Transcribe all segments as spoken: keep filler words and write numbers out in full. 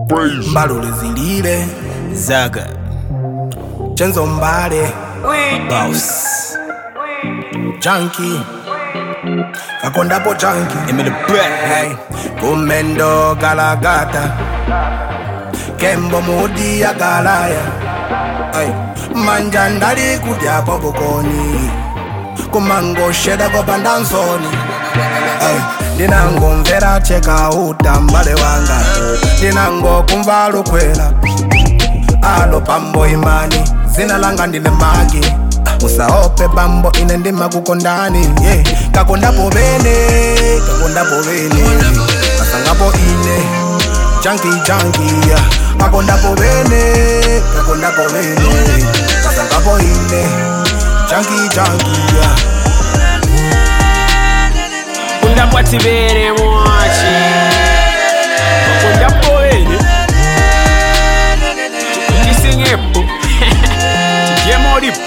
Mbalule zilile Zaga Chenzo Mbale Boss Junkie Kakondapo Junkie Emile Brett Hey Kumendo Galagata Kembo Mudi ya Galaya Hey Manjandali kudya popokoni Kumango sheda kopandansoni Hey Dinango mvera cheka uta mbale wanga Dinango kumvalu kwela Alo pambo imani Zina langa ndine magi Musaope pambo ine ndima kukondani yeah. Kakondapo bene Kakondapo bene Kasangapo ine Junkie junkie yeah. Kakondapo bene Kakondapo bene Kasangapo ine Junkie junkie yeah. Kakondapo atibere mwachi Kakondapo bene Kisingepu Chikemoripu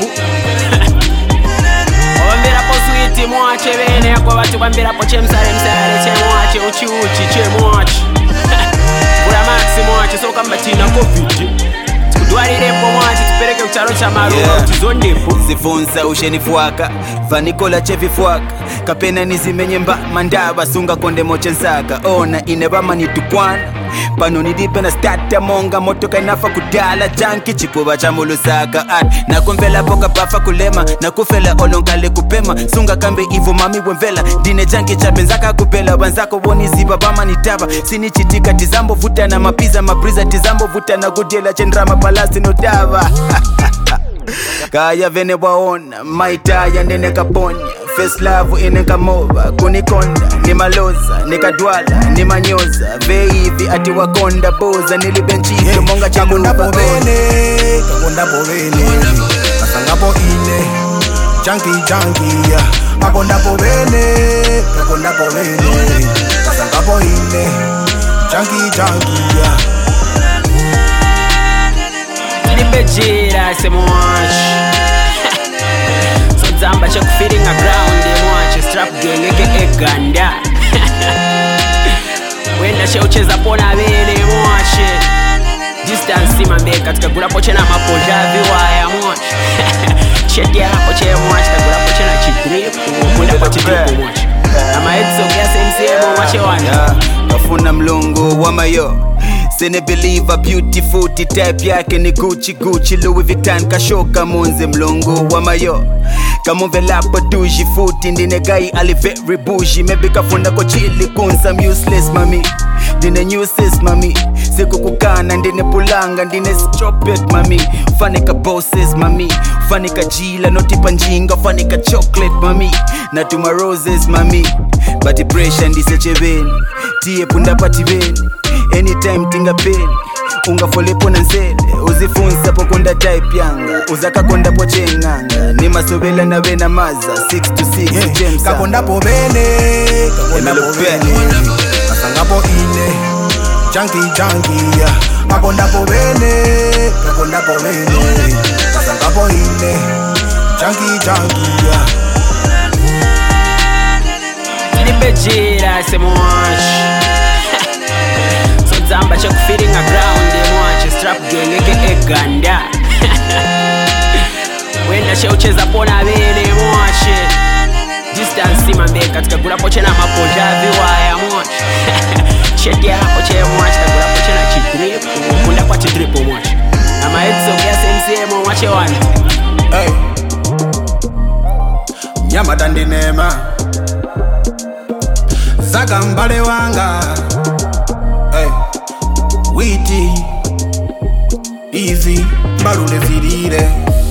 Wambirapo switi mwache bene Kwa watu wambirapo chemsare msare Che mwache uchi uchi che mwache Kura maxi mwache soka mbatina covid Tukudwarirepo mwache tupereke ucharo cha maruwa yeah. Utizondepo Zifunza ushenifuaka Vanikola chevifuaka Kapena nizimenye mba mandaba Sunga konde moche nsaka Ona ineba manitukwana Pano nidipe na stata monga Motoka inafa kudala Junkie chipuba cha mulusaka Nakumvela poka pafa kulema Nakufela olonkale kupema Sunga kambe ivo mami wemvela Dine junkie chabenzaka kupela Wanzako woni ziba bama nitaba Sini chitika tizambo vuta na mapiza Mapriza tizambo vuta na gudela Chendrama palasi notava Kaya vene waona Maitaya ndene kaponya First love ine kamova Kunikonda, ni maloza, ni kadwala, ni manyoza Veivi ati wakonda boza Nilibenchike yeah. Monga chamunuba Kakondapo bene Kakondapo bene Kasangapo ine Junkie junkie yeah. Kakondapo bene Kakondapo bene Kasangapo ine Junkie junkie yeah. Nilibejira se mwachi So zamba check feeding a ground de mwachi Strap gang eke eganda Wenda she ucheza pona bene mwachi Distance mambe katika gula poche na mapoja viwaya mwachi Cheti ya poche mwachi Kagula poche na chidripu Kunda po chidripu mwachi Ama headso kia same same mwachi wanda Kafuna mlungu wa mayo Sene believer beautiful type yake ni Gucci Gucci Louis Vuitton kashoka munze mlungu wa mayo Kamovela duji futi ndine gai ali very bougie Maybe kafuna ko chili kunsa useless mami Dine newses mami Siku kukana ndine pulanga ndine stropet mami Fanika bosses mami Fanika jila notipa njinga Fanika chocolate mami Natuma roses mami Bati pressure ndise cheveni Tie punda pati veni Anytime tinga peni Unga folepo na nsele Uzifunza pokonda type yanga Uzaka konda po chenganga Nima sobela na wena maza six to six yeah. James Kakondapo bene Kakondapo bene Kasangapo ine Junkie junkie yeah. Kakondapo bene Kakondapo bene Kasangapo ine Junkie junkie yeah. Nilibejira se mwachi Zamba check feeding a ground de mwachi Strap gang eke eganda Wenda she ucheza pona bene mwachi Distance mambe katika gula poche na mapoja viwaya mwachi Cheti ya poche mwachi Kagula poche na chidripu Kunda kwa chidripu mwachi Ama headso kia same same mwachi wanda Hey Nyama dandinema Zaga mbale wanga Hey Witi Easy Mbalule zilile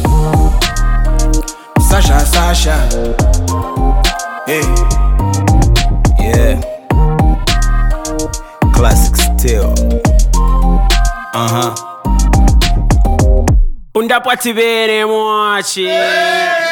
Sasha Sasha Hey Yeah Classic still Uh-huh Unda pati bene mwachi